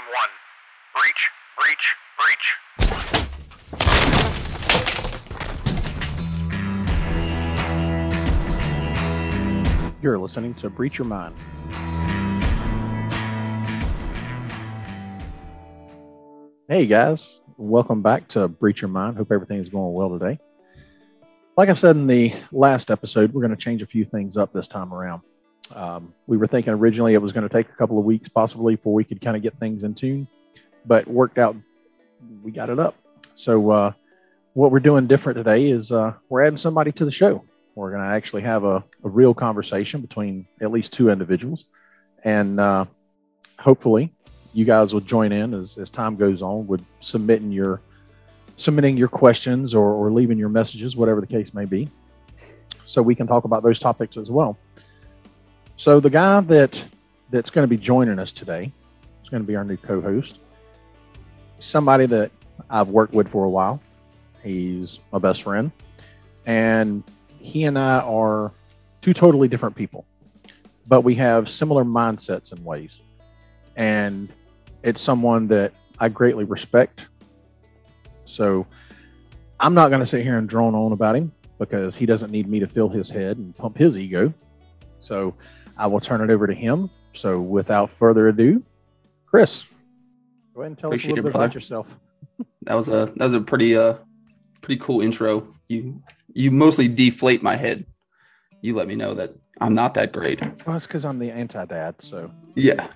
1. Breach, breach, breach. You're listening to Breach Your Mind. Hey guys, welcome back to Breach Your Mind. Hope everything is going well today. Like I said in the last episode, we're going to change a few things up this time around. We were thinking originally it was going to take a couple of weeks possibly before we could kind of get things in tune, but worked out, we got it up. So what we're doing different today is we're adding somebody to the show. We're going to actually have a real conversation between at least two individuals. And hopefully you guys will join in as time goes on with submitting your questions or leaving your messages, whatever the case may be, so we can talk about those topics as well. So the guy that's going to be joining us today is going to be our new co-host, somebody that I've worked with for a while. He's my best friend, and he and I are two totally different people, but we have similar mindsets and ways. And it's someone that I greatly respect. So I'm not going to sit here and drone on about him because he doesn't need me to fill his head and pump his ego. So I will turn it over to him. So without further ado, Chris, go ahead and tell us a little bit about yourself. That was a pretty cool intro. You mostly deflate my head. You let me know that I'm not that great. Well, it's because I'm the anti-dad, so. Yeah.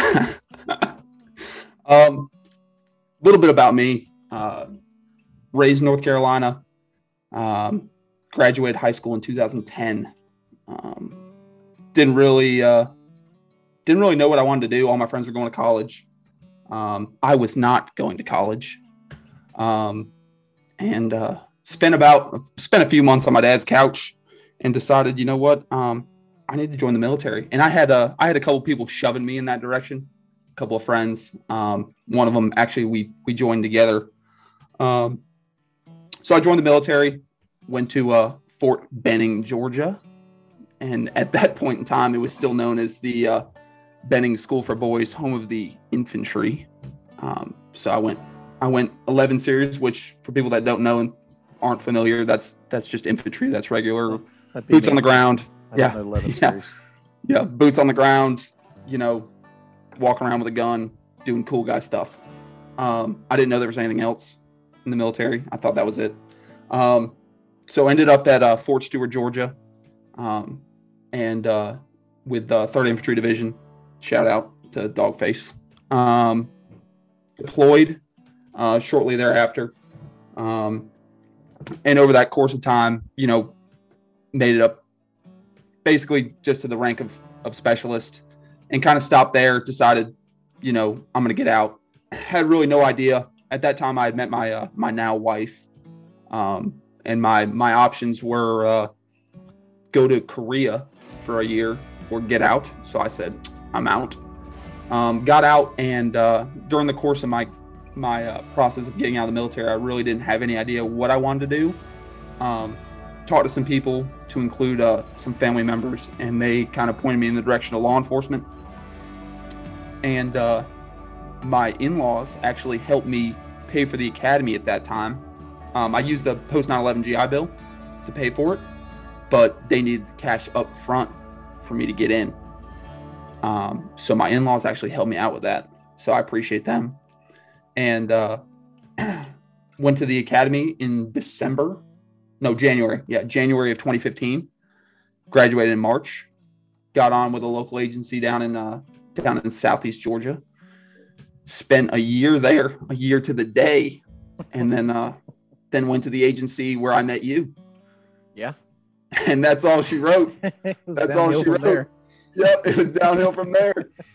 Little bit about me. Raised in North Carolina. Graduated high school in 2010. Didn't really know what I wanted to do. All my friends were going to college. I was not going to college. And spent a few months on my dad's couch and decided, you know what, I need to join the military. And I had a couple people shoving me in that direction, a couple of friends. One of them actually we joined together. So I joined the military, went to Fort Benning, Georgia, and at that point in time, it was still known as the Benning School for Boys, home of the infantry. So I went 11 series, which for people that don't know and aren't familiar, that's just infantry. That's regular boots on the ground. Yeah. 11 series. Yeah. Boots on the ground, walking around with a gun, doing cool guy stuff. I didn't know there was anything else in the military. I thought that was it. So ended up at Fort Stewart, Georgia, and with the 3rd Infantry Division. Shout out to Dogface. Deployed shortly thereafter. And over that course of time, made it up basically just to the rank of specialist and kind of stopped there, decided, I'm going to get out. Had really no idea. At that time, I had met my now wife. And my options were go to Korea for a year or get out. So I said, I'm out. Got out, and during the course of my process of getting out of the military, I really didn't have any idea what I wanted to do. Talked to some people, to include some family members, and they kind of pointed me in the direction of law enforcement. And my in-laws actually helped me pay for the academy at that time. I used the post 9/11 GI Bill to pay for it, but they needed the cash up front for me to get in. So my in-laws actually helped me out with that. So I appreciate them. And went to the academy in January. Yeah, January of 2015. Graduated in March. Got on with a local agency down in Southeast Georgia. Spent a year there, a year to the day, and then went to the agency where I met you. Yeah. And that's all she wrote. That's all she wrote. There. Yep, it was downhill from there.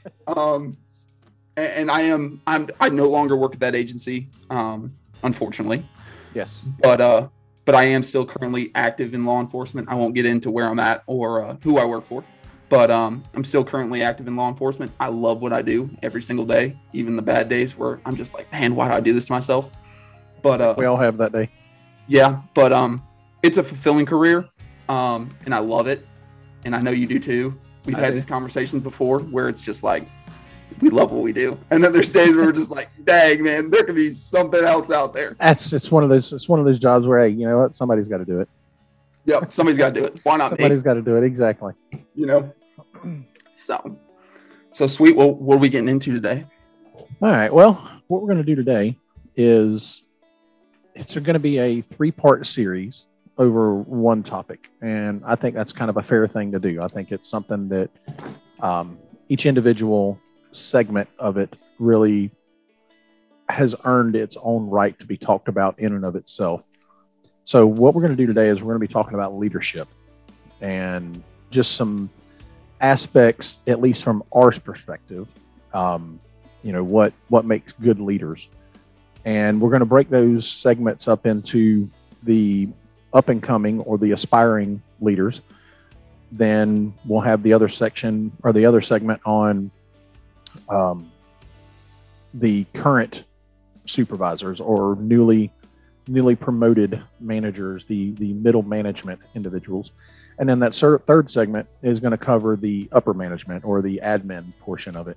And I no longer work at that agency, unfortunately. Yes. But I am still currently active in law enforcement. I won't get into where I'm at or who I work for, but I'm still currently active in law enforcement. I love what I do every single day, even the bad days where I'm just like, man, why do I do this to myself? But we all have that day. Yeah, but it's a fulfilling career, and I love it, and I know you do too. We've had these conversations before where it's just like we love what we do. And then there's days where we're just like, dang, man, there could be something else out there. It's one of those jobs where, hey, you know what, somebody's got to do it. Yep, somebody's got to do it. Why not Somebody's me? got to do it, exactly. You know. So sweet. Well, what are we getting into today? All right. Well, what we're going to do today is it's going to be a 3-part series over one topic, and I think that's kind of a fair thing to do. I think it's something that each individual segment of it really has earned its own right to be talked about in and of itself. So what we're going to do today is we're going to be talking about leadership and just some aspects, at least from our perspective, what makes good leaders. And we're going to break those segments up into the up and coming or the aspiring leaders. Then we'll have the other section or the other segment on the current supervisors or newly promoted managers, the middle management individuals. And then that third segment is going to cover the upper management or the admin portion of it.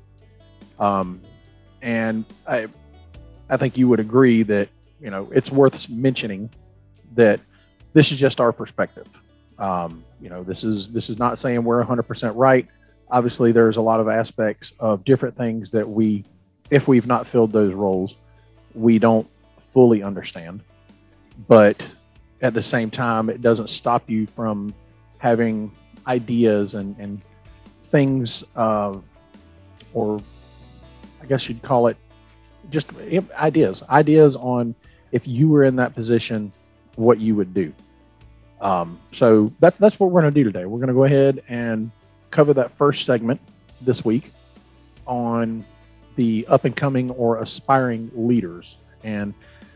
And I think you would agree that, it's worth mentioning that this is just our perspective. This is not saying we're 100% right. Obviously, there's a lot of aspects of different things that if we've not filled those roles, we don't fully understand. But at the same time, it doesn't stop you from having ideas and things or I guess you'd call it just ideas on if you were in that position, what you would do. So that's what we're going to do today. We're going to go ahead and cover that first segment this week on the up and coming or aspiring leaders. And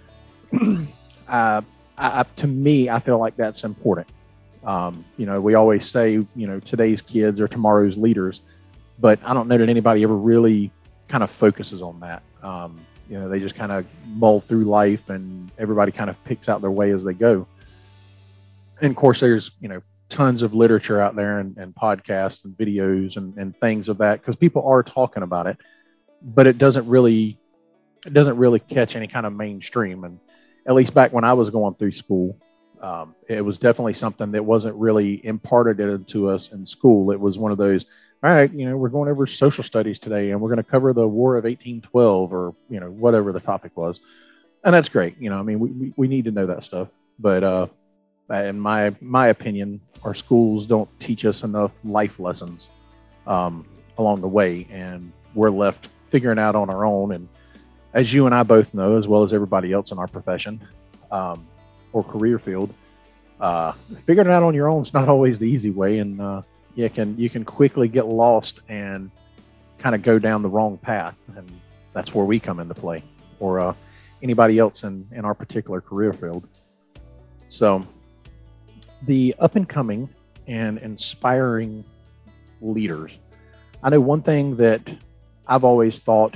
to me, I feel like that's important. We always say, today's kids are tomorrow's leaders, but I don't know that anybody ever really kind of focuses on that. They just kind of mull through life and everybody kind of picks out their way as they go. And of course, there's, tons of literature out there and podcasts and videos and things of that because people are talking about it, but it doesn't really catch any kind of mainstream. And at least back when I was going through school, it was definitely something that wasn't really imparted into us in school. It was one of those, all right, we're going over social studies today and we're going to cover the War of 1812 or, whatever the topic was. And that's great. We need to know that stuff. But in my opinion, our schools don't teach us enough life lessons along the way. And we're left figuring out on our own. And as you and I both know, as well as everybody else in our profession or career field, figuring it out on your own is not always the easy way. And you can quickly get lost and kind of go down the wrong path. And that's where we come into play, or anybody else in our particular career field. So the up and coming and inspiring leaders. I know one thing that I've always thought,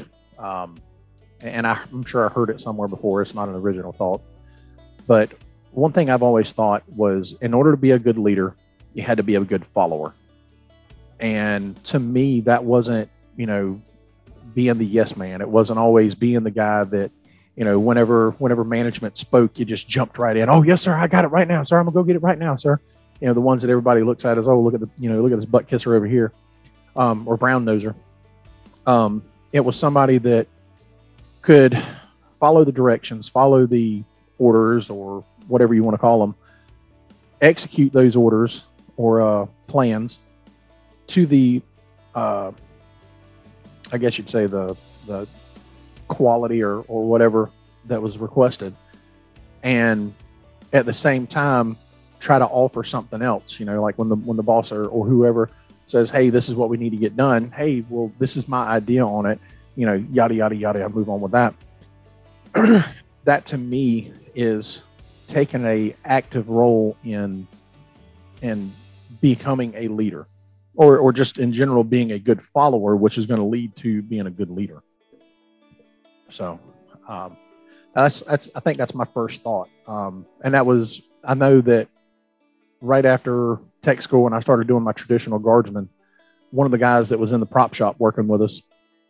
and I'm sure I heard it somewhere before, it's not an original thought, but one thing I've always thought was in order to be a good leader, you had to be a good follower. And to me, that wasn't, being the yes man. It wasn't always being the guy that, whenever management spoke, you just jumped right in. Oh, yes, sir. I got it right now, sir. I'm gonna go get it right now, sir. The ones that everybody looks at as, oh, look at this butt kisser over here, or brown noser. It was somebody that could follow the directions, follow the orders, or whatever you want to call them, execute those orders or plans to the, I guess you'd say the quality or whatever that was requested, and at the same time try to offer something else. Like when the boss or whoever says, hey, this is what we need to get done, hey, well, this is my idea on it, yada yada yada, I move on with that. That to me is taking a active role in becoming a leader, or just in general being a good follower, which is going to lead to being a good leader. So I think that's my first thought. And that was, I know that right after tech school, when I started doing my traditional guardsman, one of the guys that was in the prop shop working with us,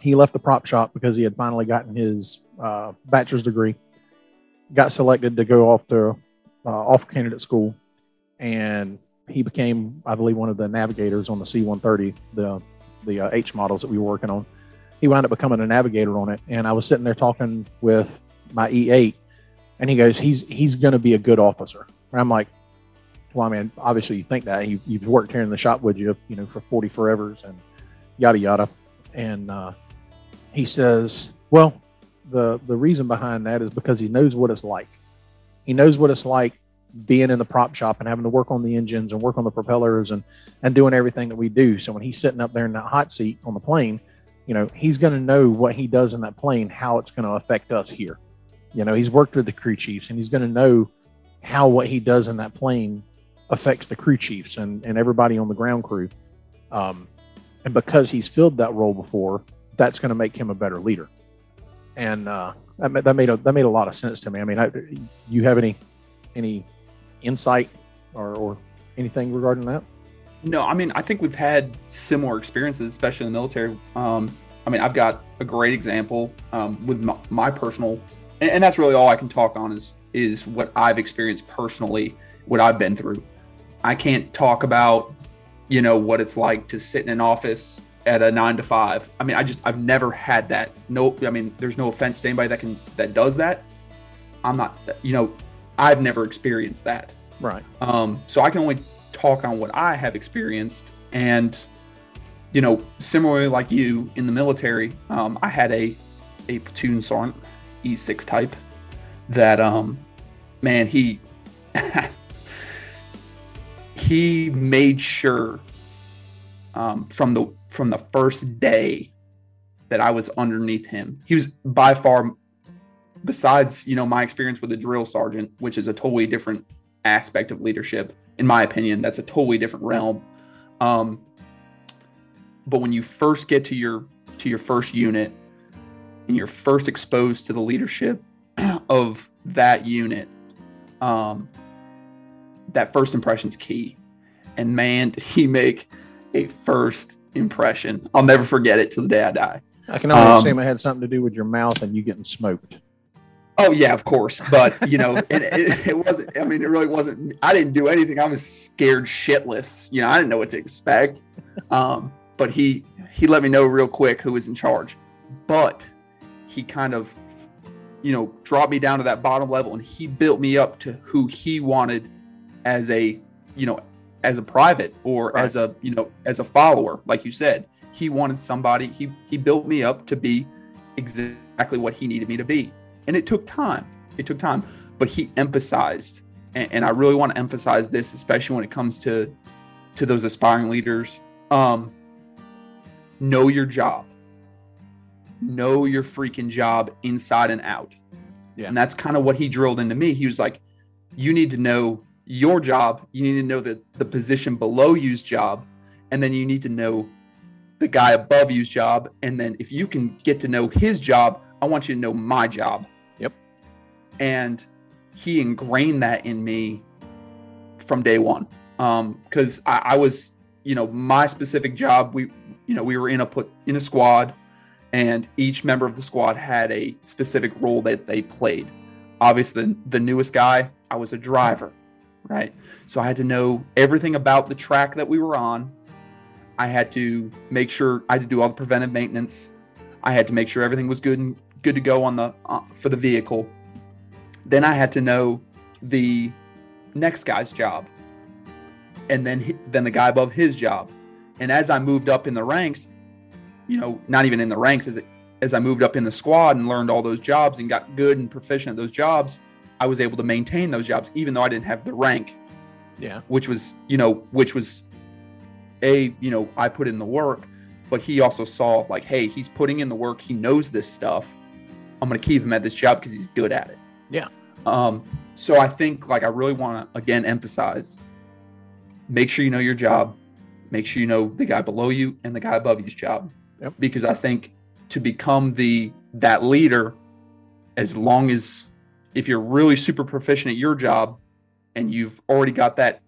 he left the prop shop because he had finally gotten his bachelor's degree, got selected to go off to off candidate school, and he became, I believe, one of the navigators on the C-130, the H models that we were working on. He wound up becoming a navigator on it, and I was sitting there talking with my E8, and he goes, he's going to be a good officer. And I'm like, well, I mean, obviously you think that. You've worked here in the shop with you know, for 40 forevers and yada, yada. And he says, well, the reason behind that is because he knows what it's like. He knows what it's like being in the prop shop and having to work on the engines and work on the propellers and doing everything that we do. So when he's sitting up there in that hot seat on the plane, you know, he's going to know what he does in that plane, how it's going to affect us here. You know, he's worked with the crew chiefs, and he's going to know how what he does in that plane affects the crew chiefs and everybody on the ground crew. And because he's filled that role before, that's going to make him a better leader. And that made a lot of sense to me. I mean, you have any insight or anything regarding that? No, I mean, I think we've had similar experiences, especially in the military. I mean, I've got a great example with my personal, and that's really all I can talk on is what I've experienced personally, what I've been through. I can't talk about, you know, what it's like to sit in an office at a 9 to 5. I mean, I've never had that. No, I mean, there's no offense to anybody that does that. I'm not, you know, I've never experienced that. Right. So I can only talk on what I have experienced. And, you know, similarly like you in the military, I had a platoon sergeant, E6 type, that, man, he made sure from the first day that I was underneath him. He was by far, besides, you know, my experience with a drill sergeant, which is a totally different aspect of leadership, in my opinion, that's a totally different realm. But when you first get to your first unit and you're first exposed to the leadership of that unit, that first impression's key. And man, did he make a first impression. I'll never forget it till the day I die. I can only assume it had something to do with your mouth and you getting smoked. Oh yeah, of course. But you know, it wasn't, I mean, it really wasn't, I didn't do anything. I was scared shitless. You know, I didn't know what to expect. But he let me know real quick who was in charge, but he kind of, you know, dropped me down to that bottom level, and he built me up to who he wanted as a, you know, as a private or right. as a, you know, as a follower. Like you said, he wanted somebody, he built me up to be exactly what he needed me to be. And it took time. But he emphasized, and I really want to emphasize this, especially when it comes to those aspiring leaders. Know your job. Know your freaking job inside and out. Yeah. And that's kind of what he drilled into me. He was like, you need to know your job. You need to know the position below you's job. And then you need to know the guy above you's job. And then if you can get to know his job, I want you to know my job. Yep. And he ingrained that in me from day one. Because I was, you know, my specific job, we were in a squad, and each member of the squad had a specific role that they played. Obviously, the newest guy, I was a driver, right? So I had to know everything about the track that we were on. I had to make sure I had to do all the preventive maintenance. I had to make sure everything was good to go on the for the vehicle. Then I had to know the next guy's job, and then the guy above his job. And as I moved up in the ranks, you know, not even in the ranks, as I moved up in the squad and learned all those jobs and got good and proficient at those jobs, I was able to maintain those jobs, even though I didn't have the rank. Yeah. Which was I put in the work, but he also saw like, hey, he's putting in the work. He knows this stuff. I'm going to keep him at this job because he's good at it. Yeah. So I think, like, I really want to, again, emphasize, make sure you know your job. Make sure you know the guy below you and the guy above you's job. Yep. Because I think to become that leader, as long as, if you're really super proficient at your job and you've already got that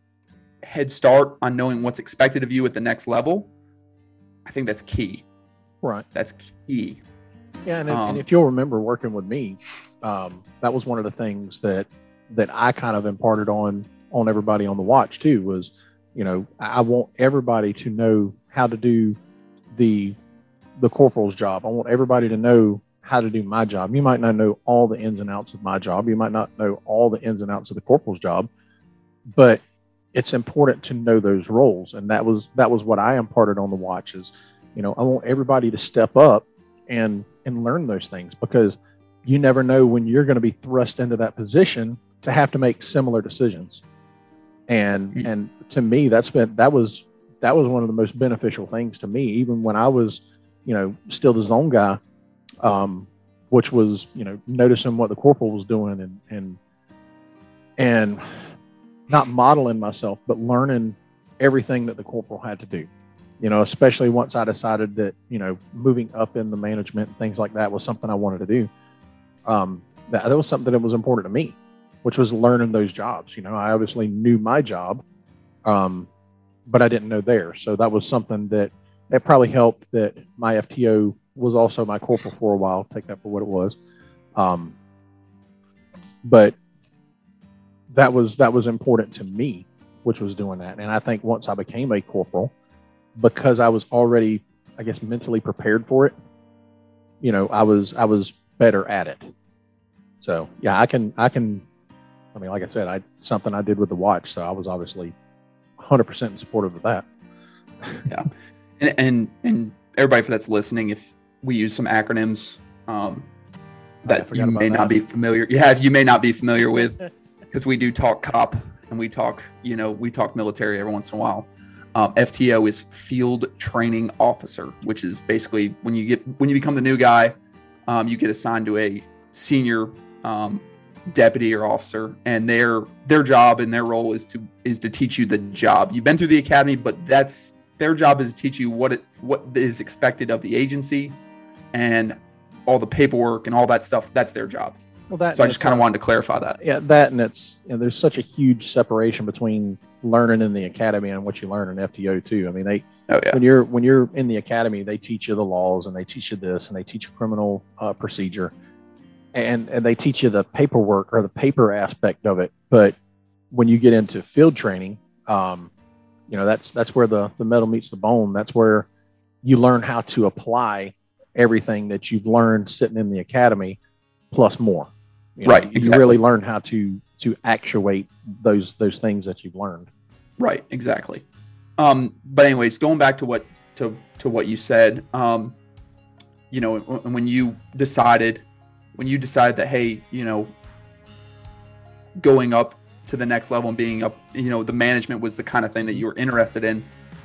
head start on knowing what's expected of you at the next level, I think that's key. Right. That's key. Yeah, and if you'll remember working with me, that was one of the things that I kind of imparted on everybody on the watch too. Was, you know, I want everybody to know how to do the corporal's job. I want everybody to know how to do my job. You might not know all the ins and outs of my job. You might not know all the ins and outs of the corporal's job, but it's important to know those roles. And that was what I imparted on the watch is, you know, I want everybody to step up and learn those things, because you never know when you're going to be thrust into that position to have to make similar decisions. And to me, that was one of the most beneficial things to me, even when I was, you know, still the zone guy, which was, you know, noticing what the corporal was doing and not modeling myself, but learning everything that the corporal had to do. You know, especially once I decided that, you know, moving up in the management and things like that was something I wanted to do. That was something that was important to me, which was learning those jobs. You know, I obviously knew my job, but I didn't know theirs. So that was something that probably helped that my FTO was also my corporal for a while. Take that for what it was. But that was important to me, which was doing that. And I think once I became a corporal, because I was already, I guess, mentally prepared for it, you know, I was better at it. So yeah, I mean, like I said, something I did with the watch. So I was obviously 100% supportive of that. Yeah. And everybody that's listening, if we use some acronyms, that you may not be familiar. Yeah. If you may not be familiar with, because we do talk cop and we talk military every once in a while. FTO is Field Training Officer, which is basically when you become the new guy, you get assigned to a senior deputy or officer, and their job and their role is to teach you the job. You've been through the academy, but their job is to teach you what is expected of the agency and all the paperwork and all that stuff. That's their job. Well, so I just kind of wanted to clarify that. Yeah, that, and it's, you know, there's such a huge separation between learning in the academy and what you learn in FTO too. I mean, when you're in the academy, they teach you the laws and they teach you this and they teach you criminal procedure, and they teach you the paperwork or the paper aspect of it. But when you get into field training, you know, that's where the metal meets the bone. That's where you learn how to apply everything that you've learned sitting in the academy plus more. You know, right. Exactly. You really learn how to actuate those things that you've learned. Right. Exactly. But anyways, going back to what you said, you know, when you decided that, hey, you know, going up to the next level and being up, you know, the management was the kind of thing that you were interested in.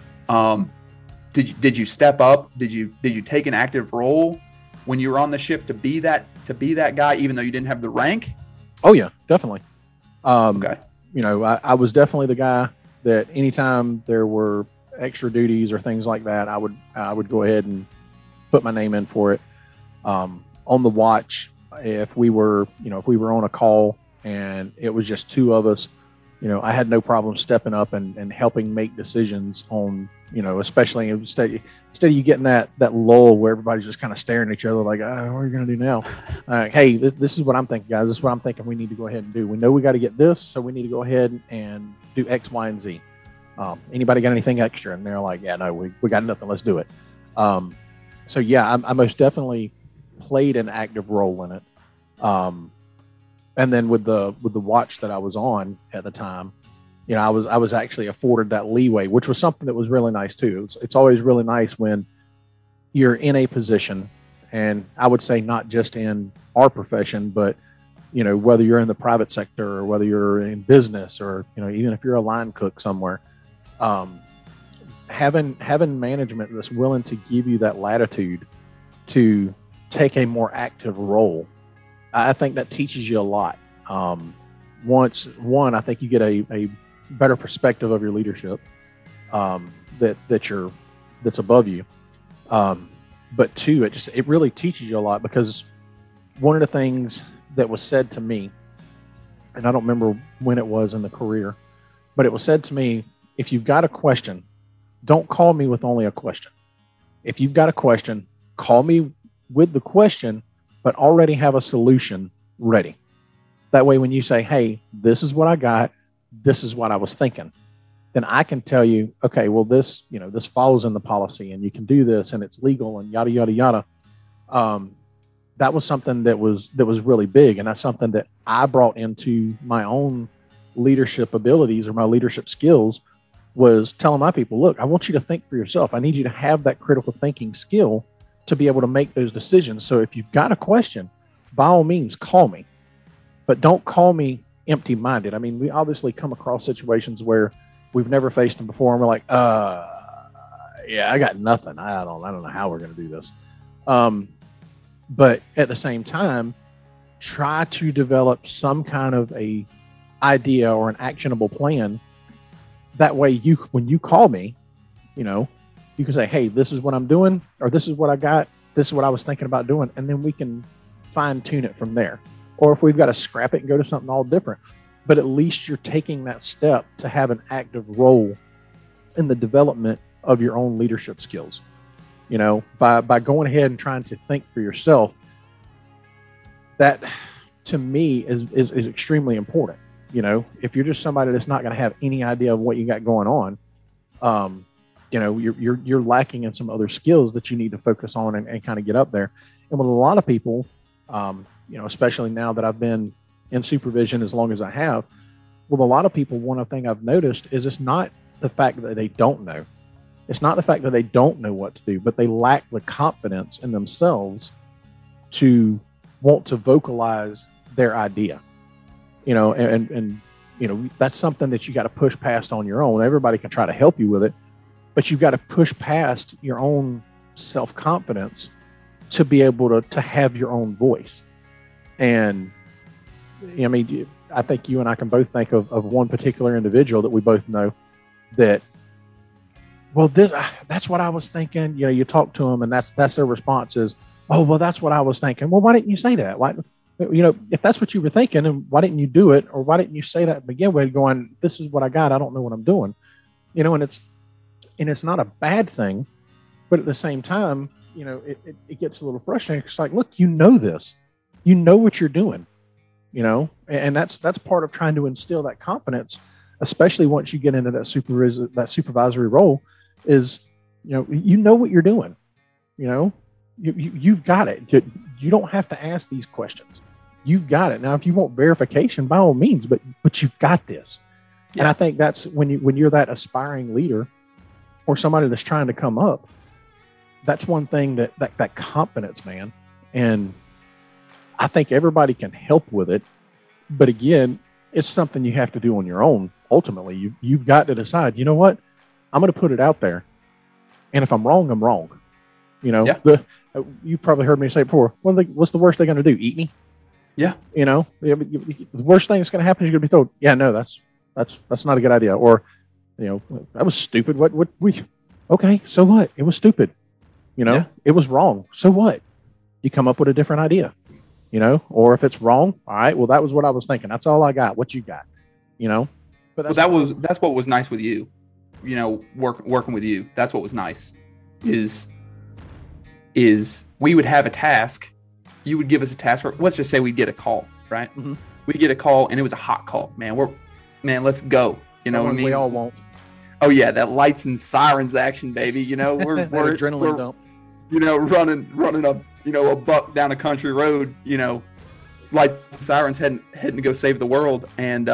Did you step up? Did you take an active role when you were on the shift to be that guy, even though you didn't have the rank? Oh yeah, definitely. Okay. You know, I was definitely the guy that anytime there were extra duties or things like that, I would go ahead and put my name in for it. On the watch, if we were on a call and it was just two of us, you know, I had no problem stepping up and helping make decisions on, you know, especially instead of you getting that lull where everybody's just kind of staring at each other like, what are you going to do now? Hey, this is what I'm thinking, guys. This is what I'm thinking we need to go ahead and do. We know we got to get this, so we need to go ahead and do X, Y, and Z. Anybody got anything extra? And they're like, yeah, no, we got nothing. Let's do it. So yeah, I most definitely played an active role in it. And then with the watch that I was on at the time, you know, I was actually afforded that leeway, which was something that was really nice too. It's always really nice when you're in a position, and I would say not just in our profession, but, you know, whether you're in the private sector or whether you're in business or, you know, even if you're a line cook somewhere, having management that's willing to give you that latitude to take a more active role, I think that teaches you a lot. I think you get a better perspective of your leadership that's above you. But two, it really teaches you a lot, because one of the things that was said to me, and I don't remember when it was in the career, but it was said to me, if you've got a question, don't call me with only a question. If you've got a question, call me with the question, but already have a solution ready. That way, when you say, hey, this is what I got, this is what I was thinking, then I can tell you, okay, well, this follows in the policy and you can do this and it's legal and yada, yada, yada. That was something that was really big. And that's something that I brought into my own leadership abilities or my leadership skills, was telling my people, look, I want you to think for yourself. I need you to have that critical thinking skill to be able to make those decisions. So if you've got a question, by all means, call me, but don't call me empty-minded. I mean, we obviously come across situations where we've never faced them before, and we're like, yeah, I got nothing. I don't know how we're going to do this. But at the same time, try to develop some kind of a idea or an actionable plan. That way, when you call me, you can say, hey, this is what I'm doing, or this is what I got, this is what I was thinking about doing, and then we can fine tune it from there. Or if we've got to scrap it and go to something all different, but at least you're taking that step to have an active role in the development of your own leadership skills. By going ahead and trying to think for yourself, that to me is extremely important. If you're just somebody that's not going to have any idea of what you got going on, you're lacking in some other skills that you need to focus on and kind of get up there. And with a lot of people, especially now that I've been in supervision as long as I have, with a lot of people, one thing I've noticed is it's not the fact that they don't know. It's not the fact that they don't know what to do, but they lack the confidence in themselves to want to vocalize their idea. And that's something that you got to push past on your own. Everybody can try to help you with it, but you've got to push past your own self-confidence to be able to have your own voice. And I think you and I can both think of one particular individual that we both know that, well, that's what I was thinking. You talk to them and that's their response is, oh, well, that's what I was thinking. Well, why didn't you say that? Why, if that's what you were thinking, and why didn't you do it? Or why didn't you say that to begin with, going, this is what I got, I don't know what I'm doing. And it's not a bad thing, but at the same time, it gets a little frustrating. It's like, look, this, what you're doing, and that's part of trying to instill that confidence, especially once you get into that supervisory role, is, what you're doing, you've got it. You don't have to ask these questions. You've got it. Now, if you want verification, by all means, but you've got this. Yeah. And I think that's when you're that aspiring leader or somebody that's trying to come up, that's one thing that confidence, man. And I think everybody can help with it. But again, it's something you have to do on your own. Ultimately, you've got to decide, you know what? I'm going to put it out there. And if I'm wrong, I'm wrong. You've probably heard me say before, what's the worst they're going to do? Eat me? Yeah. The worst thing that's going to happen is you're going to be told, yeah, no, that's not a good idea. Or, that was stupid. Okay, so what? It was stupid. It was wrong. So what? You come up with a different idea, or if it's wrong, all right, well, that was what I was thinking. That's all I got. What you got, but that's what was nice with you, working with you. That's what was nice is we would have a task. You would give us a task, or let's just say we'd get a call, right? Mm-hmm. We'd get a call and it was a hot call, man. Let's go. What I mean? We all won't. Oh yeah, that lights and sirens action, baby. We're adrenaline dump. Running a buck down a country road. Lights and sirens heading to go save the world, and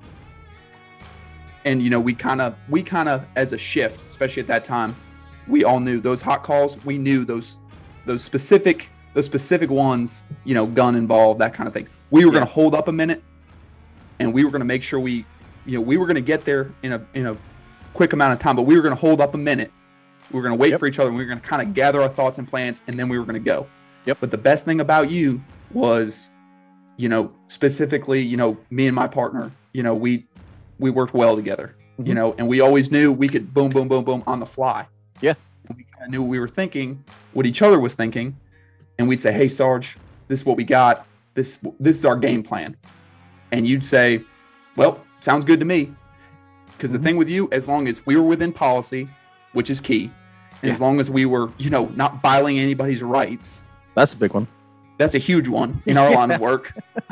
we kind of as a shift, especially at that time, we all knew those hot calls. We knew those specific ones. Gun involved, that kind of thing. We were going to hold up a minute, and we were going to make sure we were going to get there in a quick amount of time, but we were going to hold up a minute. We were going to wait for each other, and we were going to kind of gather our thoughts and plans, and then we were going to go. Yep. But the best thing about you was, specifically, me and my partner, we worked well together, mm-hmm. And we always knew we could boom, boom, boom, boom on the fly. Yeah. And we kind of knew what we were thinking, what each other was thinking, and we'd say, hey, Sarge, this is what we got. This is our game plan. And you'd say, well, sounds good to me. Because the thing with you, as long as we were within policy, which is key, And as long as we were, not violating anybody's rights, That's a big one. that's a huge one in our line of work.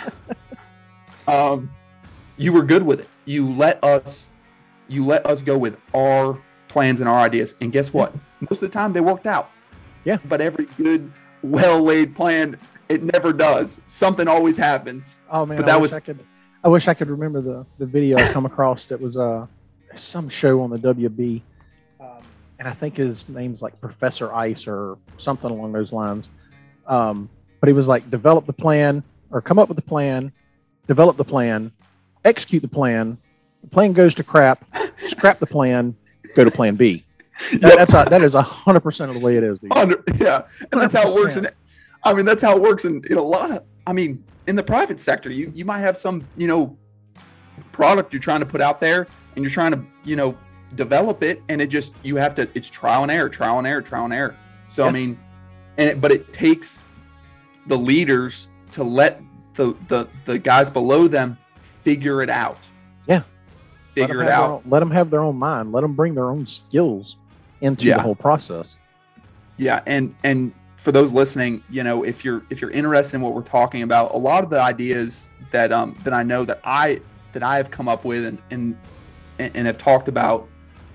You were good with it. You let us go with our plans and our ideas. And guess what? Most of the time they worked out. Yeah. But every good, well-laid plan, it never does. Something always happens. Oh man, But that was I wish I could remember the video I come across that was some show on the WB, and I think his name's like Professor Ice or something along those lines. But he was like, develop the plan or come up with the plan, develop the plan, execute the plan. The plan goes to crap, scrap the plan, go to plan B. That is 100% of the way it is. Dude. Yeah, and that's how it works. 100%. That's how it works in a lot of. In the private sector, you might have some product you're trying to put out there, and you're trying to develop it, and it's trial and error. So Yeah. but it takes the leaders to let the guys below them figure it out. Yeah. Figure it out. Let them have their own mind. Let them bring their own skills into the whole process. Yeah, and for those listening, if you're interested in what we're talking about, a lot of the ideas that I know that I have come up with and have talked about,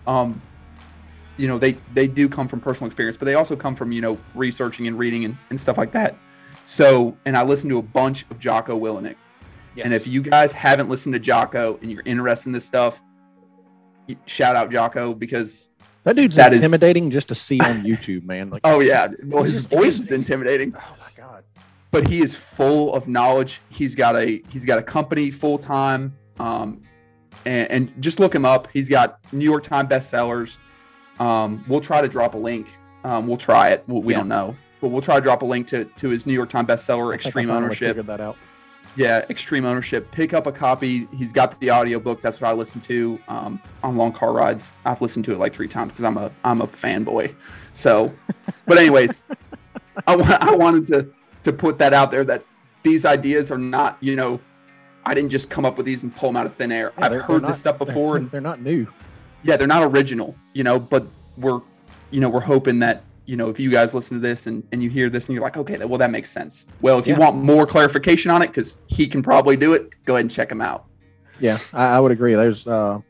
they do come from personal experience, but they also come from researching and reading and stuff like that. So, and I listen to a bunch of Jocko Willenick. Yes. And if you guys haven't listened to Jocko and you're interested in this stuff, shout out Jocko, because that dude's intimidating just to see on YouTube, man. Like, oh yeah, well his voice is intimidating. Oh my god! But he is full of knowledge. He's got a company full time, and just look him up. He's got New York Times bestsellers. We'll try to drop a link. We'll try it. We don't know, but we'll try to drop a link to his New York Times bestseller, Extreme Ownership. Figured that out. Yeah, Extreme Ownership. Pick up a copy. He's got the audiobook. That's what I listen to on long car rides. I've listened to it like 3 times because I'm a fanboy. So, but anyways, I wanted to put that out there that these ideas are not, I didn't just come up with these and pull them out of thin air. Yeah, I've heard this stuff before. They're not new. Yeah, they're not original, but we're hoping that, if you guys listen to this and you hear this and you're like, okay, well, that makes sense. Well, if you want more clarification on it, because he can probably do it, go ahead and check him out. Yeah, I would agree. There's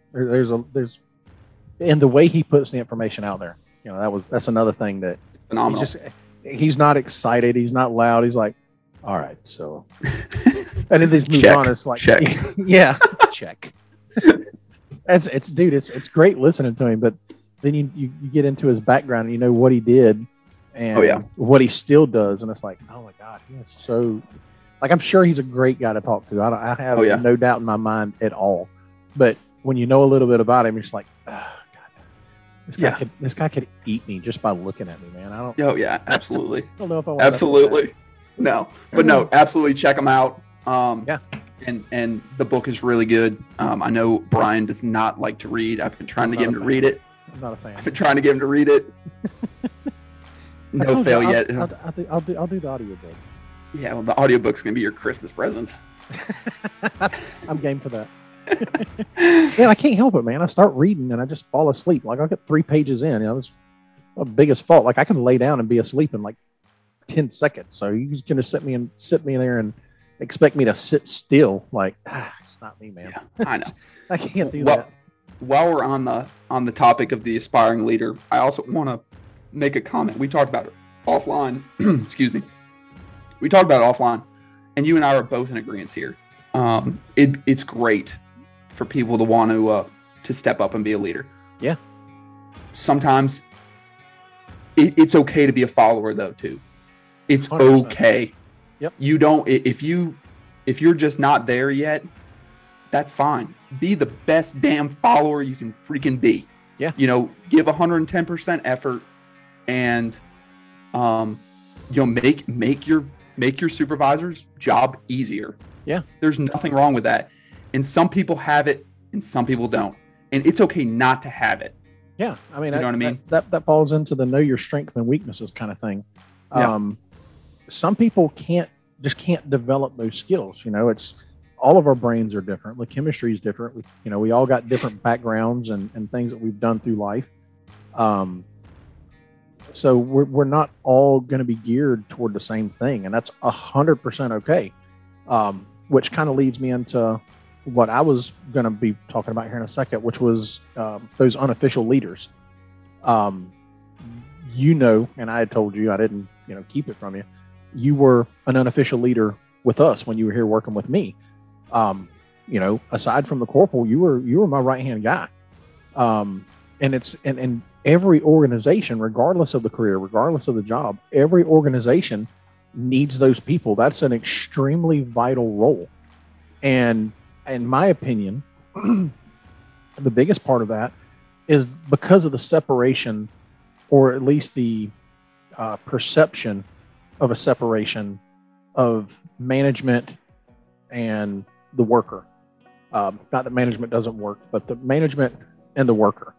in the way he puts the information out there. That's another thing that It's phenomenal. He's not excited. He's not loud. He's like, all right, so, and then they move Check, on. It's like, check. Yeah, check. It's great listening to him, but then you get into his background and you know what he did and what he still does, and it's like, oh my god, he is so, like, I'm sure he's a great guy to talk to. I have no doubt in my mind at all. But when you know a little bit about him, it's like, oh god, this guy could eat me just by looking at me, man. Oh yeah, absolutely. I don't know if I want absolutely. No, but no, absolutely check him out. Yeah. And the book is really good. I know Brian does not like to read. I've been trying to get him to read it. I'm not a fan. I've been trying to get him to read it. No fail yet. I'll do the audiobook. Yeah, well, the audiobook's going to be your Christmas present. I'm game for that. Man, I can't help it, man. I start reading and I just fall asleep. Like, I'll get 3 pages in. It's my biggest fault. Like, I can lay down and be asleep in like 10 seconds. So you're just going to sit me in there and expect me to sit still. Like, it's not me, man. Yeah, I know. I can't do that. While we're on the topic of the aspiring leader, I also want to make a comment. We talked about it offline. Excuse me. We talked about it offline, and you and I are both in agreement here. It's great for people to want to step up and be a leader. Yeah. Sometimes it's okay to be a follower, though, too. It's 100%. Okay. Yep. You don't, if you're just not there yet, that's fine. Be the best damn follower you can freaking be. Yeah. Give 110% effort, and make your supervisor's job easier. Yeah. There's nothing wrong with that. And some people have it and some people don't. And it's okay not to have it. Yeah. I mean, you know what I mean? That falls into the know your strengths and weaknesses kind of thing. Yeah. Some people can't develop those skills. It's all of our brains are different. The chemistry is different. We all got different backgrounds and things that we've done through life. So we're not all going to be geared toward the same thing, and that's 100% okay. Which kind of leads me into what I was going to be talking about here in a second, which was those unofficial leaders. And I had told you, I didn't, keep it from you. You were an unofficial leader with us when you were here working with me. Aside from the corporal, you were my right-hand guy. And every organization, regardless of the career, regardless of the job, every organization needs those people. That's an extremely vital role. And in my opinion, the biggest part of that is because of the separation, or at least the perception of a separation of management and the worker. Not that management doesn't work, but the management and the worker.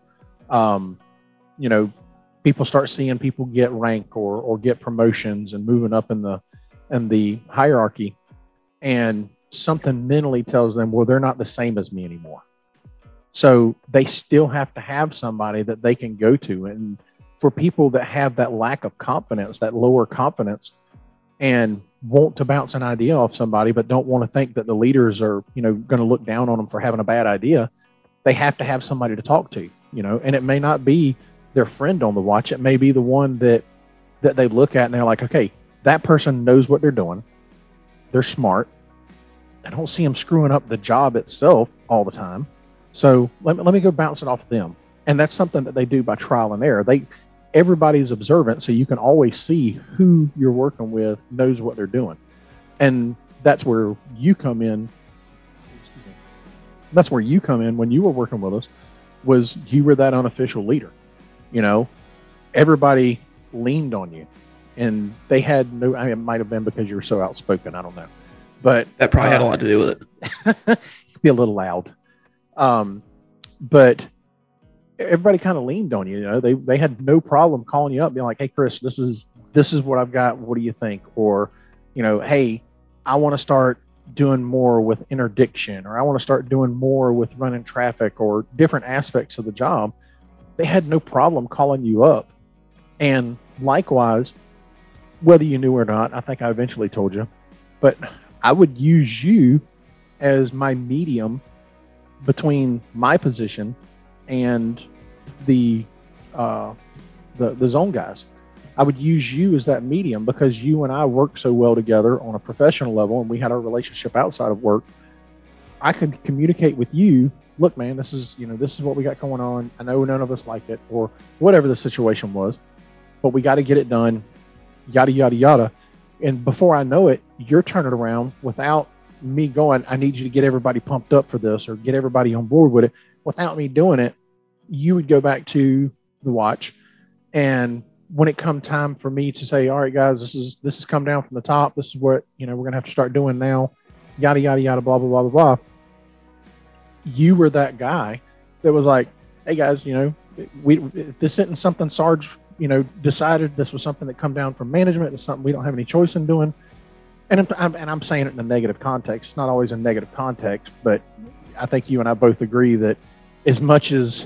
People start seeing people get rank or get promotions and moving up in the hierarchy, and something mentally tells them, well, they're not the same as me anymore. So they still have to have somebody that they can go to. And for people that have that lack of confidence, that lower confidence, and want to bounce an idea off somebody, but don't want to think that the leaders are, going to look down on them for having a bad idea, they have to have somebody to talk to, and it may not be their friend on the watch. It may be the one that they look at and they're like, okay, that person knows what they're doing. They're smart. I don't see them screwing up the job itself all the time. So let me go bounce it off them. And that's something that they do by trial and error. Everybody's observant, so you can always see who you're working with knows what they're doing. And that's where you come in. That's where you come in when you were working with us, was you were that unofficial leader. Everybody leaned on you, and they had it might have been because you were so outspoken. I don't know. But that probably had a lot to do with it. You could be a little loud. But everybody kind of leaned on you. They had no problem calling you up, being like, hey, Chris, this is what I've got. What do you think? Or, hey, I want to start doing more with interdiction, or I want to start doing more with running traffic, or different aspects of the job. They had no problem calling you up. And likewise, whether you knew or not, I think I eventually told you, but I would use you as my medium between my position and the zone guys. I would use you as that medium because you and I worked so well together on a professional level, and we had our relationship outside of work. I could communicate with you. Look, man, this is what we got going on. I know none of us like it, or whatever the situation was, but we got to get it done. Yada yada yada. And before I know it, you're turning around without me going, I need you to get everybody pumped up for this, or get everybody on board with it. Without me doing it, you would go back to the watch. And when it come time for me to say, all right, guys, this is come down from the top. This is what, we're going to have to start doing now. Yada, yada, yada, blah, blah, blah, blah, blah. You were that guy that was like, hey guys, this isn't something Sarge, decided. This was something that come down from management. It's something we don't have any choice in doing. And I'm saying it in a negative context. It's not always a negative context, but I think you and I both agree that as much as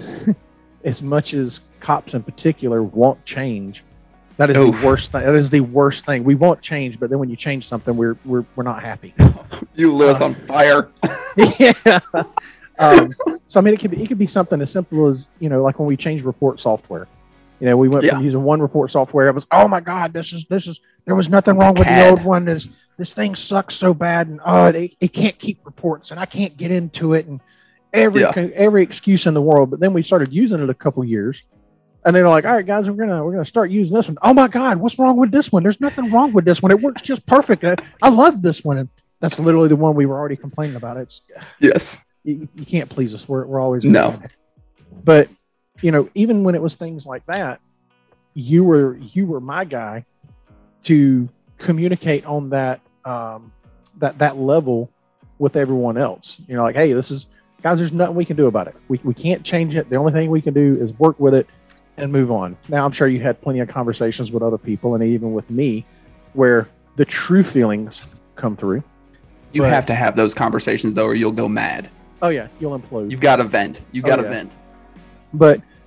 cops in particular want change, that is the worst thing. That is the worst thing. We want change, but then when you change something, we're not happy. You lit us on fire. Yeah. So I mean, it could be something as simple as like when we changed report software. We went from using one report software. It was, oh my God, this is. There was nothing wrong with the old one. This thing sucks so bad, and it can't keep reports, and I can't get into it, and every excuse in the world. But then we started using it a couple years, and they were like, all right, guys, we're gonna start using this one. Oh my God, what's wrong with this one? There's nothing wrong with this one. It works just perfect. I love this one. And that's literally the one we were already complaining about. It's yes. You can't please us. We're always no. But even when it was things like that, you were my guy to communicate on that that level with everyone else. Like, hey, guys, there's nothing we can do about it. We can't change it. The only thing we can do is work with it and move on. Now, I'm sure you had plenty of conversations with other people, and even with me, where the true feelings come through. You have to have those conversations, though, or you'll go mad. Oh yeah, you'll implode. You've got to vent. You've got to vent. But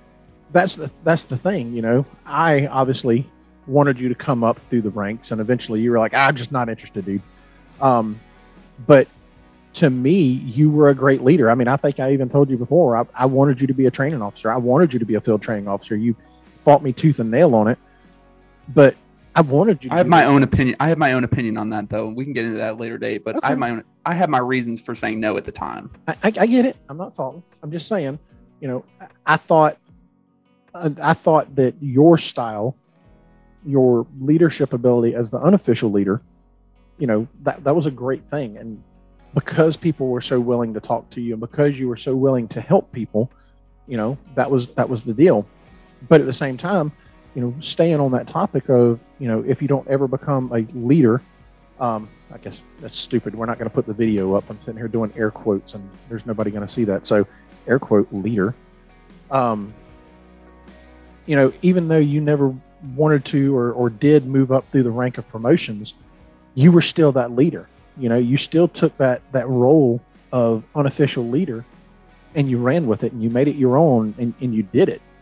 that's the thing, you know. I obviously wanted you to come up through the ranks, and eventually you were like, I'm just not interested, dude. But to me, you were a great leader. I mean, I think I even told you before, I wanted you to be a training officer. I wanted you to be a field training officer. You fought me tooth and nail on it, but I wanted you to I have my own opinion. I have my own opinion on that, though. We can get into that at a later date, but Okay. I have my reasons for saying no at the time. I get it. I'm not faulting. I'm just saying, you know, I thought that your style, your leadership ability as the unofficial leader, you know, that was a great thing. And because people were so willing to talk to you and because you were so willing to help people, you know, that was the deal. But at the same time, you know, staying on that topic of, you know, if you don't ever become a leader, I guess that's stupid. We're not going to put the video up. I'm sitting here doing air quotes and there's nobody going to see that. So air quote leader, you know, even though you never wanted to or did move up through the rank of promotions, you were still that leader. You know, you still took that role of unofficial leader and you ran with it and you made it your own and you did it.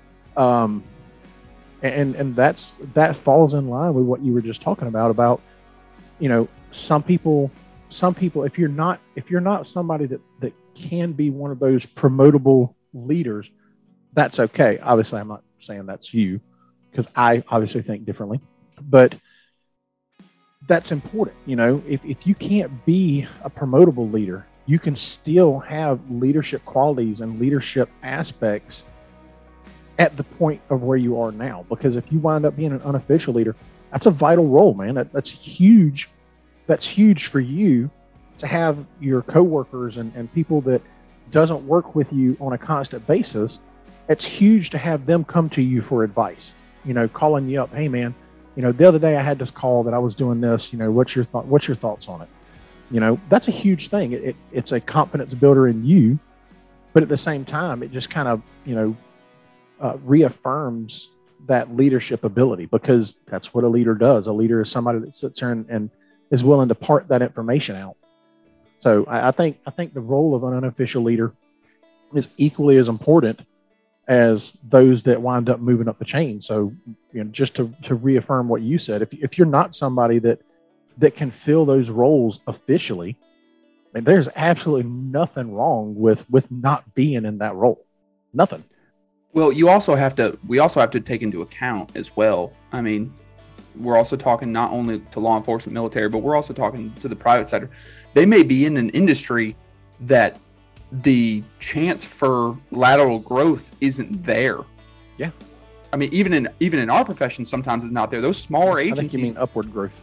And that falls in line with what you were just talking about, you know, some people, if you're not somebody that can be one of those promotable leaders, that's okay. Obviously, I'm not saying that's you because I obviously think differently, but that's important. You know, if you can't be a promotable leader, you can still have leadership qualities and leadership aspects at the point of where you are now. Because if you wind up being an unofficial leader, that's a vital role, man. That's huge. That's huge for you to have your coworkers and people that doesn't work with you on a constant basis. It's huge to have them come to you for advice, you know, calling you up. Hey man, you know, the other day I had this call that I was doing this, you know, what's your thoughts on it? You know, that's a huge thing. It's a confidence builder in you, but at the same time, it just kind of, you know, reaffirms that leadership ability because that's what a leader does. A leader is somebody that sits there and is willing to part that information out. So I think the role of an unofficial leader is equally as important as those that wind up moving up the chain. So, you know, just to reaffirm what you said, if you're not somebody that can fill those roles officially, I mean, there's absolutely nothing wrong with not being in that role. Nothing. Well, we also have to take into account as well. I mean, we're also talking not only to law enforcement, military, but we're also talking to the private sector. They may be in an industry that the chance for lateral growth isn't there. Yeah. I mean, even in our profession, sometimes it's not there. Those smaller agencies. I think you mean upward growth.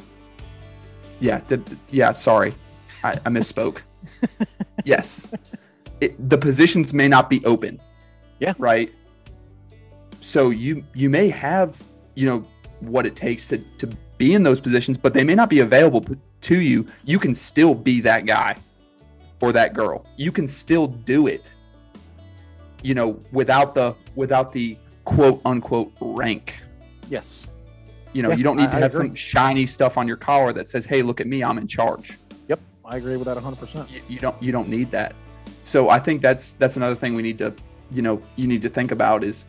Yeah. Sorry, I misspoke. Yes, the positions may not be open. Yeah. Right. So you may have, you know, what it takes to be in those positions, but they may not be available to you. You can still be that guy or that girl. You can still do it, you know, without the quote unquote rank. Yes. You know, you don't need to have some shiny stuff on your collar that says, hey, look at me, I'm in charge. Yep. I agree with that 100%. You don't need that. So I think that's another thing we need to, you know, you need to think about is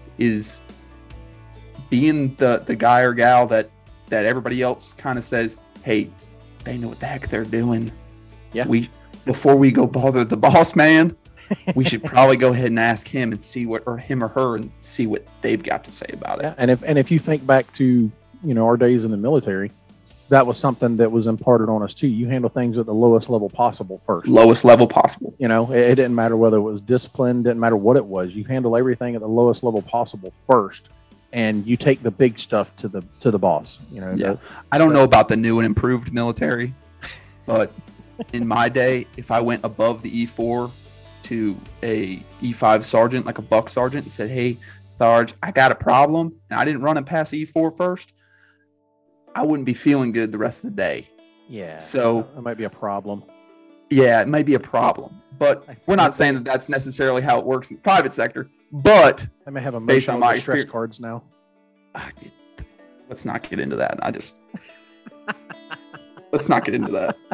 being the guy or gal that everybody else kind of says, hey, they know what the heck they're doing. Yeah. Before we go bother the boss man, we should probably go ahead and ask him and see him or her and see what they've got to say about it. Yeah. And if you think back to, you know, our days in the military, that was something that was imparted on us too. You handle things at the lowest level possible first. Lowest level possible. You know, it didn't matter whether it was discipline, didn't matter what it was. You handle everything at the lowest level possible first, and you take the big stuff to the boss. You know. Yeah. I don't know about the new and improved military, but in my day, if I went above the E4 to a E5 sergeant, like a buck sergeant, and said, "Hey, Sarge, I got a problem," and I didn't run it past E4 first, I wouldn't be feeling good the rest of the day. Yeah. So it might be a problem. Yeah, it may be a problem, but we're not saying that that's necessarily how it works in the private sector. But I may have based on emotional my distress experience cards now. Let's not get into that. Let's not get into that.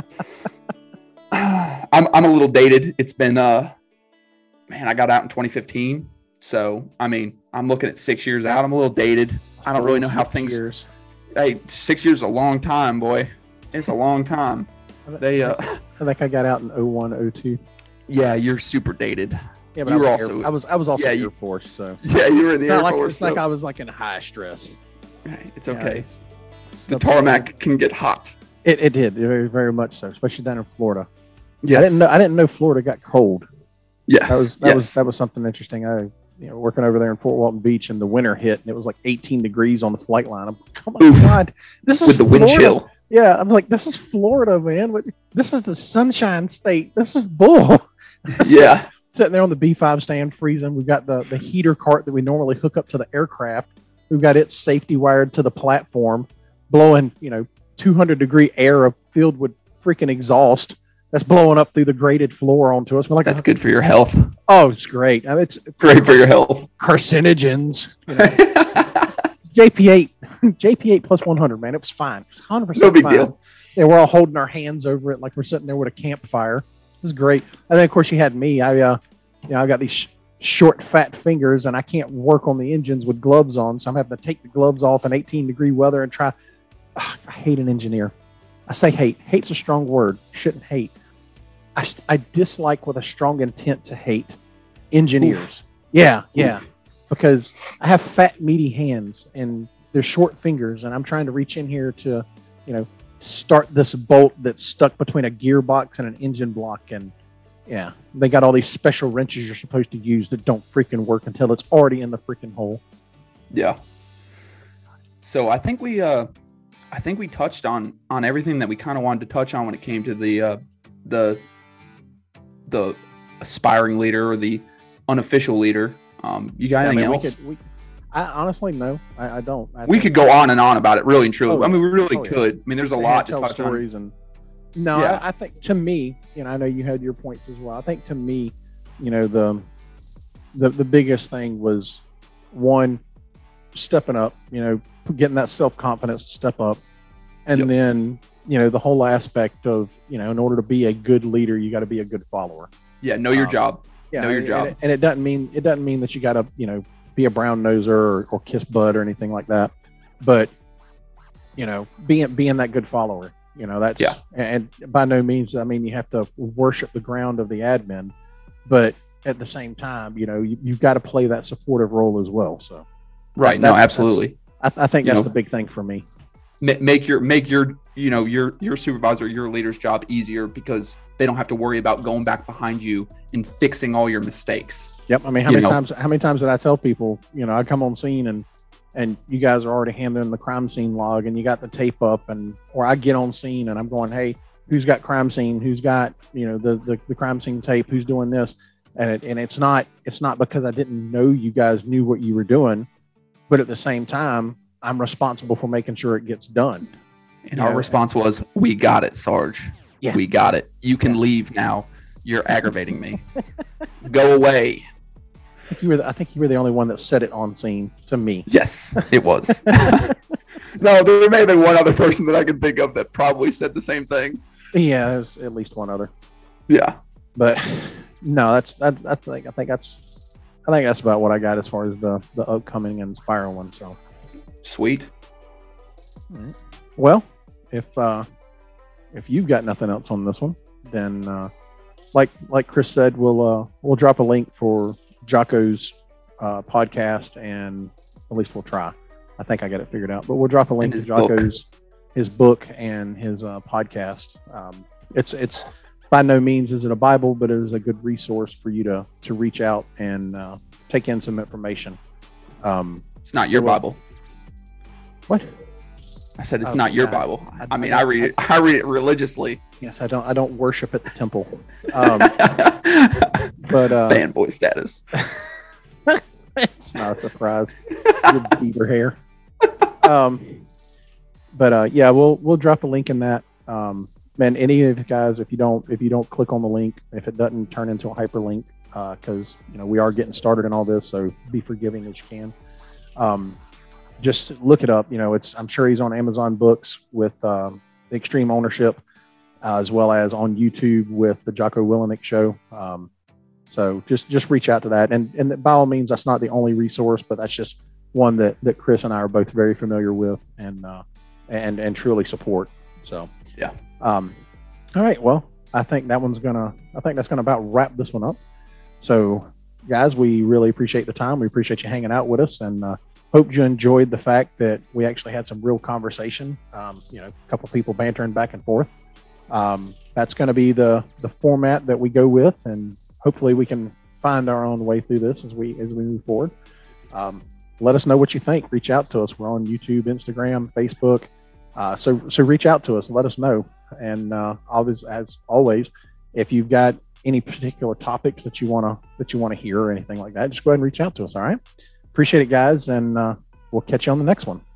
I'm a little dated. It's been man, I got out in 2015. So I mean, I'm looking at 6 years out. I'm a little dated. I don't really know how 6 things. years. Hey, 6 years is a long time, boy. It's a long time. They I think I got out in 01, 02. Yeah, you're super dated. Yeah, but You were I also- was also yeah, Air Force, so Yeah, you were in the it's not Air like, Force. it's like so- I was like in high stress. Hey, it's Yeah, okay. it's- The tarmac can get hot. It did very, very much so, especially down in Florida. Yes. I didn't know Florida got cold. Yes. That was something interesting. Working over there in Fort Walton Beach, and the winter hit, and it was like 18 degrees on the flight line. I'm like, oh my Oof. God, this is with the wind Florida. chill. Yeah, I'm like, this is Florida, man. This is the Sunshine State. This is bull. Yeah. Sitting there on the B5 stand freezing. We've got the heater cart that we normally hook up to the aircraft. We've got it safety wired to the platform, blowing 200-degree air filled with freaking exhaust that's blowing up through the grated floor onto us. We're like, That's good for your health. oh, it's great. I mean, it's Great for your health. carcinogens. JP8 plus 100, man. It was fine. It was 100% No big fine. deal. Yeah, we're all holding our hands over it like we're sitting there with a campfire. It was great. And then, of course, you had me. I got these short, fat fingers, and I can't work on the engines with gloves on, so I'm having to take the gloves off in 18-degree weather and try. Ugh, I hate an engineer. I say hate. Hate's a strong word. Shouldn't hate. I dislike with a strong intent to hate engineers. Oof. Yeah. Oof. Because I have fat, meaty hands and they're short fingers, and I'm trying to reach in here to, start this bolt that's stuck between a gearbox and an engine block. And yeah, they got all these special wrenches you're supposed to use that don't freaking work until it's already in the freaking hole. Yeah. So I think we touched on everything that we kind of wanted to touch on when it came to the aspiring leader or the unofficial leader. You got anything else? I honestly, no, I don't. We could go on and on about it, really and truly. Oh, I mean, we really oh, yeah. could. I mean, there's a lot to touch on. stories on. No, Yeah. I think to me, I know you had your points as well. I think to me, the biggest thing was one, stepping up, getting that self-confidence to step up. And Yep. then, the whole aspect of, in order to be a good leader, you got to be a good follower. Yeah, know your job. Yeah, Know your job. And it doesn't mean that you got to, be a brown noser or kiss butt or anything like that. But, being that good follower, that's, Yeah. and by no means, I mean, you have to worship the ground of the admin, but at the same time, you've got to play that supportive role as well. So, Right. No, that's- absolutely. I think You that's know, the big thing for me. Make your your supervisor, your leader's job easier because they don't have to worry about going back behind you and fixing all your mistakes. Yep. I mean, how many times did I tell people, I come on scene and you guys are already handling the crime scene log and you got the tape up, or I get on scene and I'm going, hey, who's got crime scene? Who's got, the crime scene tape? Who's doing this? And it's not because I didn't know you guys knew what you were doing, but at the same time, I'm responsible for making sure it gets done. And our response was, "We got it, Sarge. Yeah. We got it. You can leave now. You're aggravating me. Go away." I think you were the only one that said it on scene to me. Yes, it was. No, there may have been one other person that I can think of that probably said the same thing. Yeah, there's at least one other. Yeah. But no, I think that's about what I got as far as the upcoming and spiral one. So Sweet. well, if you've got nothing else on this one, then like Chris said, we'll drop a link for Jocko's podcast, and at least we'll try. I think I got it figured out, but we'll drop a link to Jocko's his book and his podcast. It's by no means is it a Bible, but it is a good resource for you to reach out and take in some information. It's not your Bible. What? I said it's Oh, not your yeah. Bible. I mean, I read it religiously. Yes, I don't worship at the temple. But Fanboy status. it's not a surprise. Your beaver hair. But yeah, we'll drop a link in that. Man, any of you guys, if you don't click on the link, if it doesn't turn into a hyperlink, because we are getting started in all this, so be forgiving as you can. Just look it up. I'm sure he's on Amazon Books with Extreme Ownership, as well as on YouTube with the Jocko Willenick Show. So just reach out to that. And by all means, that's not the only resource, but that's just one that Chris and I are both very familiar with and truly support. So, yeah. All right. Well, I think that's gonna about wrap this one up. So guys, we really appreciate the time. We appreciate you hanging out with us, and hope you enjoyed the fact that we actually had some real conversation. A couple people bantering back and forth. That's going to be the format that we go with, and hopefully we can find our own way through this as we move forward. Let us know what you think. Reach out to us. We're on YouTube, Instagram, Facebook. So reach out to us and let us know. And as always, if you've got any particular topics that you want to hear or anything like that, just go ahead and reach out to us. All right. Appreciate it, guys. And we'll catch you on the next one.